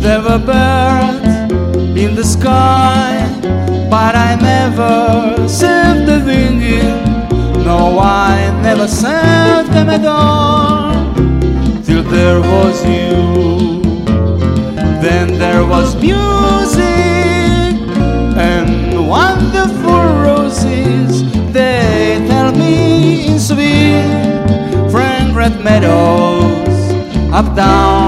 There were birds in the sky, but I never saved the singing. No, I never saved them at all, till there was you. Then there was music and wonderful roses. They tell me in sweet, fragrant meadows, up, down,